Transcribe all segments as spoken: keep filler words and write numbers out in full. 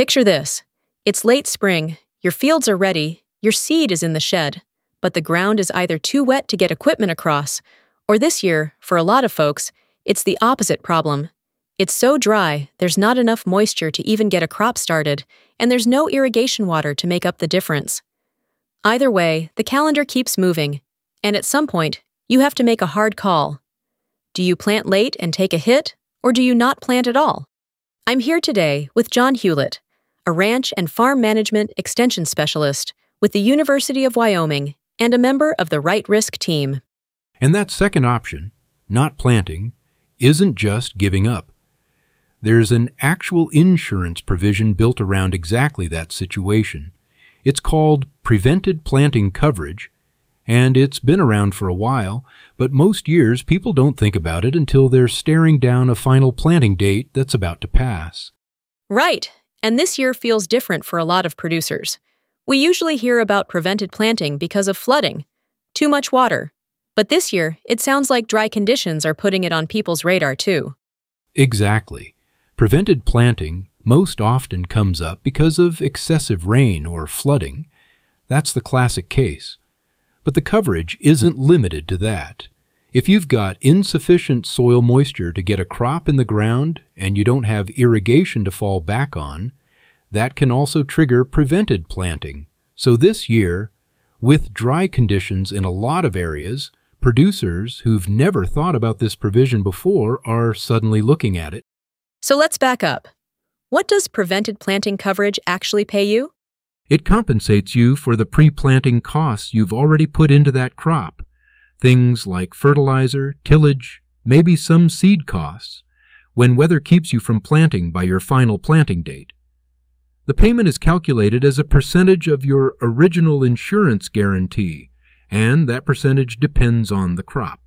Picture this. It's late spring, your fields are ready, your seed is in the shed, but the ground is either too wet to get equipment across, or this year, for a lot of folks, it's the opposite problem. It's so dry, there's not enough moisture to even get a crop started, and there's no irrigation water to make up the difference. Either way, the calendar keeps moving, and at some point, you have to make a hard call. Do you plant late and take a hit, or do you not plant at all? I'm here today with John Hewlett, a ranch and farm management extension specialist with the University of Wyoming and a member of the Right Risk team. And that second option, not planting, isn't just giving up. There's an actual insurance provision built around exactly that situation. It's called prevented planting coverage, and it's been around for a while, but most years people don't think about it until they're staring down a final planting date that's about to pass. Right, and this year feels different for a lot of producers. We usually hear about prevented planting because of flooding, too much water, but this year it sounds like dry conditions are putting it on people's radar too. Exactly. Prevented planting most often comes up because of excessive rain or flooding. That's the classic case. But the coverage isn't limited to that. If you've got insufficient soil moisture to get a crop in the ground and you don't have irrigation to fall back on, that can also trigger prevented planting. So this year, with dry conditions in a lot of areas, producers who've never thought about this provision before are suddenly looking at it. So let's back up. What does prevented planting coverage actually pay you? It compensates you for the pre-planting costs you've already put into that crop. Things like fertilizer, tillage, maybe some seed costs, when weather keeps you from planting by your final planting date. The payment is calculated as a percentage of your original insurance guarantee, and that percentage depends on the crop.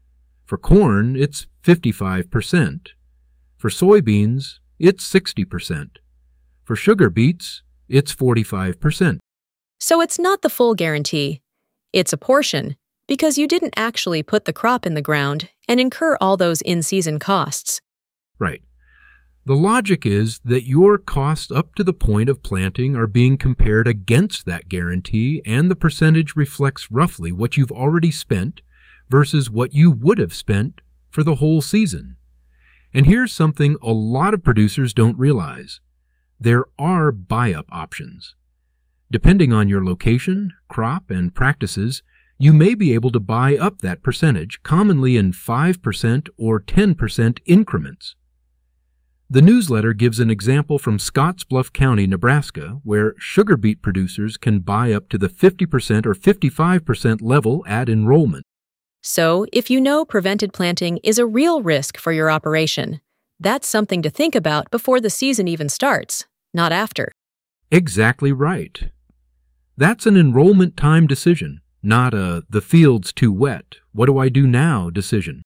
For corn, it's fifty-five percent. For soybeans, it's sixty percent. For sugar beets, it's forty-five percent. So it's not the full guarantee. It's a portion, because you didn't actually put the crop in the ground and incur all those in-season costs. Right. The logic is that your costs up to the point of planting are being compared against that guarantee, and the percentage reflects roughly what you've already spent versus what you would have spent for the whole season. And here's something a lot of producers don't realize. There are buy-up options. Depending on your location, crop, and practices, you may be able to buy up that percentage, commonly in five percent or ten percent increments. The newsletter gives an example from Scottsbluff County, Nebraska, where sugar beet producers can buy up to the fifty percent or fifty-five percent level at enrollment. So, if you know prevented planting is a real risk for your operation, that's something to think about before the season even starts, not after. Exactly right. That's an enrollment time decision, not a the field's too wet, what do I do now decision.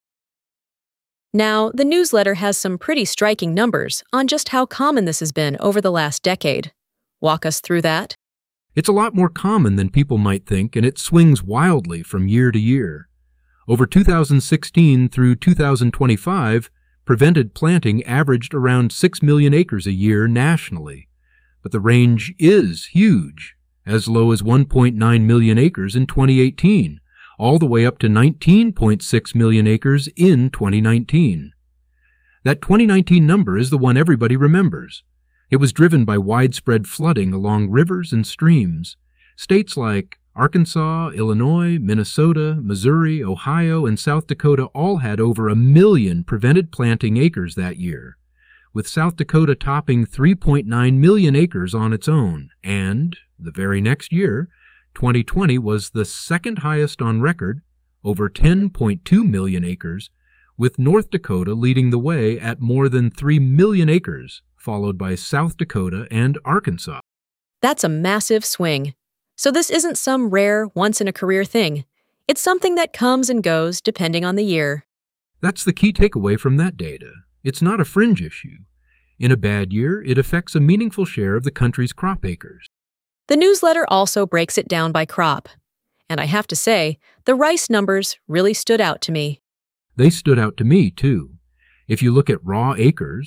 Now, the newsletter has some pretty striking numbers on just how common this has been over the last decade. Walk us through that. It's a lot more common than people might think, and it swings wildly from year to year. Over two thousand sixteen through two thousand twenty-five, prevented planting averaged around six million acres a year nationally. But the range is huge, as low as one point nine million acres in twenty eighteen, all the way up to nineteen point six million acres in twenty nineteen. That twenty nineteen number is the one everybody remembers. It was driven by widespread flooding along rivers and streams. States like Arkansas, Illinois, Minnesota, Missouri, Ohio, and South Dakota all had over a million prevented planting acres that year, with South Dakota topping three point nine million acres on its own, and the very next year, twenty twenty was the second highest on record, over ten point two million acres, with North Dakota leading the way at more than three million acres, followed by South Dakota and Arkansas. That's a massive swing. So this isn't some rare, once-in-a-career thing. It's something that comes and goes depending on the year. That's the key takeaway from that data. It's not a fringe issue. In a bad year, it affects a meaningful share of the country's crop acres. The newsletter also breaks it down by crop. And I have to say, the rice numbers really stood out to me. They stood out to me, too. If you look at raw acres,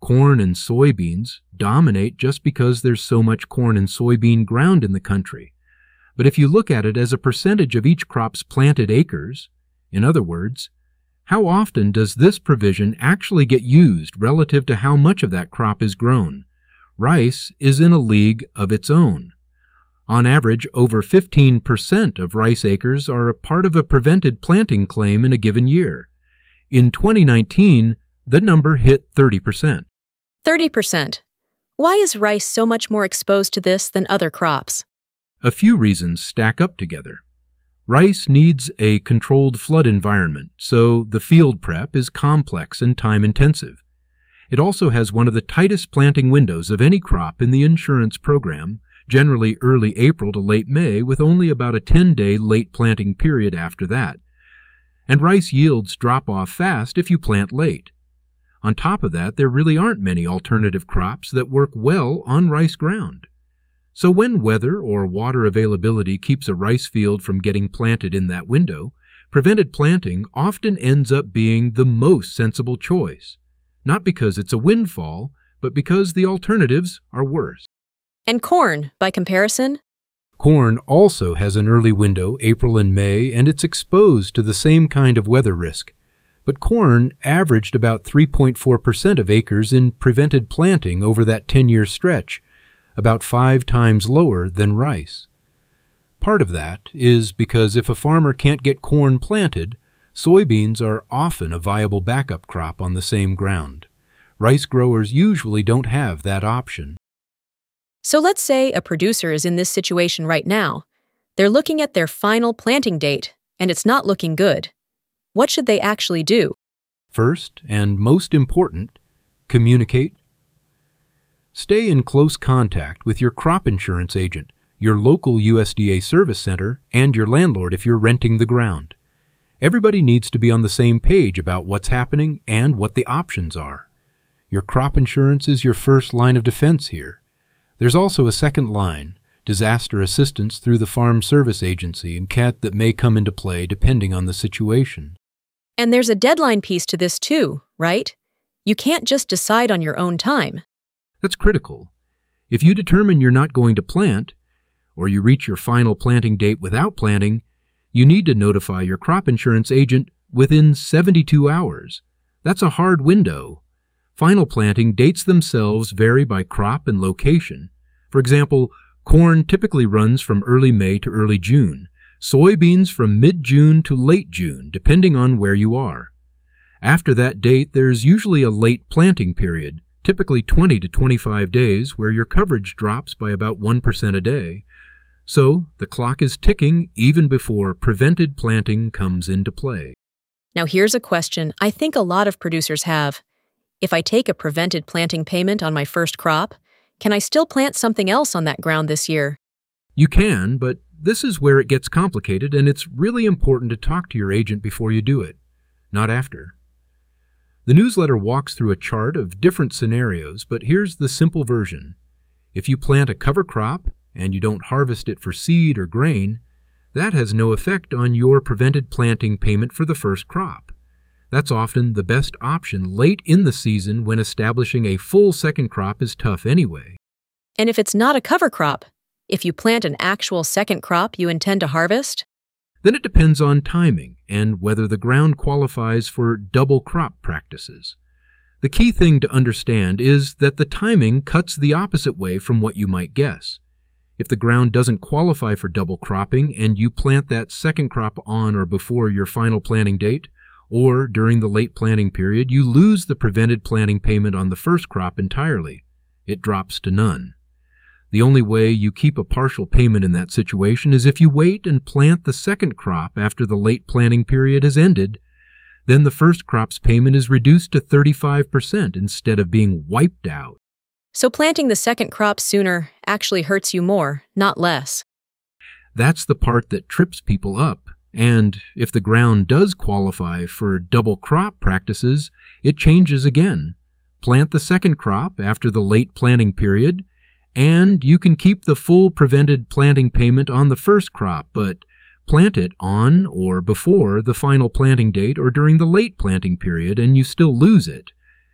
corn and soybeans dominate just because there's so much corn and soybean ground in the country. But if you look at it as a percentage of each crop's planted acres, in other words, how often does this provision actually get used relative to how much of that crop is grown? Rice is in a league of its own. On average, over fifteen percent of rice acres are a part of a prevented planting claim in a given year. In twenty nineteen, the number hit thirty percent. thirty percent. Why is rice so much more exposed to this than other crops? A few reasons stack up together. Rice needs a controlled flood environment, so the field prep is complex and time-intensive. It also has one of the tightest planting windows of any crop in the insurance program, generally early April to late May, with only about a ten-day late planting period after that. And rice yields drop off fast if you plant late. On top of that, there really aren't many alternative crops that work well on rice ground. So when weather or water availability keeps a rice field from getting planted in that window, prevented planting often ends up being the most sensible choice, not because it's a windfall, but because the alternatives are worse. And corn, by comparison? Corn also has an early window, April and May, and it's exposed to the same kind of weather risk. But corn averaged about three point four percent of acres in prevented planting over that ten-year stretch, about five times lower than rice. Part of that is because if a farmer can't get corn planted, soybeans are often a viable backup crop on the same ground. Rice growers usually don't have that option. So let's say a producer is in this situation right now. They're looking at their final planting date, and it's not looking good. What should they actually do? First, and most important, communicate. Stay in close contact with your crop insurance agent, your local U S D A service center, and your landlord if you're renting the ground. Everybody needs to be on the same page about what's happening and what the options are. Your crop insurance is your first line of defense here. There's also a second line, disaster assistance through the Farm Service Agency and C A T that may come into play depending on the situation. And there's a deadline piece to this too, right? You can't just decide on your own time. That's critical. If you determine you're not going to plant, or you reach your final planting date without planting, you need to notify your crop insurance agent within seventy-two hours. That's a hard window. Final planting dates themselves vary by crop and location. For example, corn typically runs from early May to early June, soybeans from mid-June to late June, depending on where you are. After that date, there's usually a late planting period, typically twenty to twenty-five days, where your coverage drops by about one percent a day. So the clock is ticking even before prevented planting comes into play. Now here's a question I think a lot of producers have. If I take a prevented planting payment on my first crop, can I still plant something else on that ground this year? You can, but this is where it gets complicated, and it's really important to talk to your agent before you do it, not after. The newsletter walks through a chart of different scenarios, but here's the simple version. If you plant a cover crop and you don't harvest it for seed or grain, that has no effect on your prevented planting payment for the first crop. That's often the best option late in the season when establishing a full second crop is tough anyway. And if it's not a cover crop, if you plant an actual second crop you intend to harvest? Then it depends on timing and whether the ground qualifies for double crop practices. The key thing to understand is that the timing cuts the opposite way from what you might guess. If the ground doesn't qualify for double cropping and you plant that second crop on or before your final planting date, or during the late planting period, you lose the prevented planting payment on the first crop entirely. It drops to none. The only way you keep a partial payment in that situation is if you wait and plant the second crop after the late planting period has ended. Then the first crop's payment is reduced to thirty-five percent instead of being wiped out. So planting the second crop sooner actually hurts you more, not less. That's the part that trips people up. And if the ground does qualify for double crop practices, it changes again. Plant the second crop after the late planting period, and you can keep the full prevented planting payment on the first crop, but plant it on or before the final planting date or during the late planting period, and you still lose it.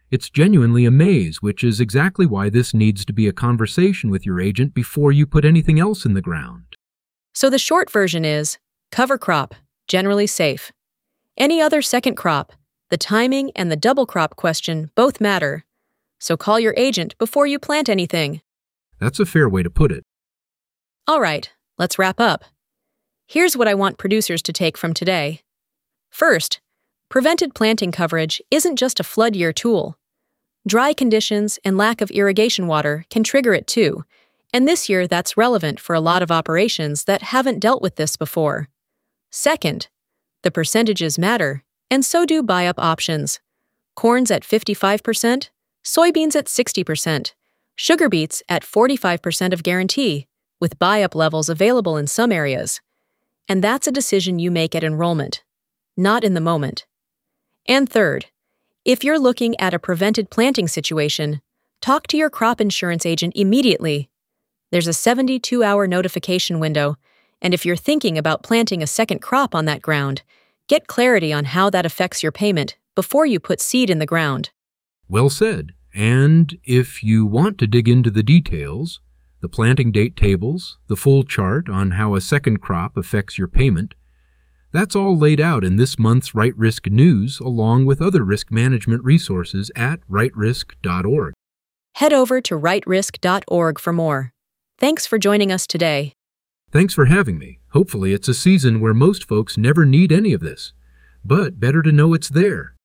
It's genuinely a maze, which is exactly why this needs to be a conversation with your agent before you put anything else in the ground. So the short version is, cover crop, generally safe. Any other second crop, the timing and the double crop question both matter. So call your agent before you plant anything. That's a fair way to put it. All right, let's wrap up. Here's what I want producers to take from today. First, prevented planting coverage isn't just a flood year tool. Dry conditions and lack of irrigation water can trigger it too, and this year that's relevant for a lot of operations that haven't dealt with this before. Second, the percentages matter, and so do buy-up options. Corn's at fifty-five percent, soybeans at sixty percent, sugar beets at forty-five percent of guarantee, with buy-up levels available in some areas. And that's a decision you make at enrollment, not in the moment. And third, if you're looking at a prevented planting situation, talk to your crop insurance agent immediately. There's a seventy-two hour notification window, and if you're thinking about planting a second crop on that ground, get clarity on how that affects your payment before you put seed in the ground. Well said. And if you want to dig into the details, the planting date tables, the full chart on how a second crop affects your payment, that's all laid out in this month's Right Risk News, along with other risk management resources at right risk dot org. Head over to right risk dot org for more. Thanks for joining us today. Thanks for having me. Hopefully it's a season where most folks never need any of this, but better to know it's there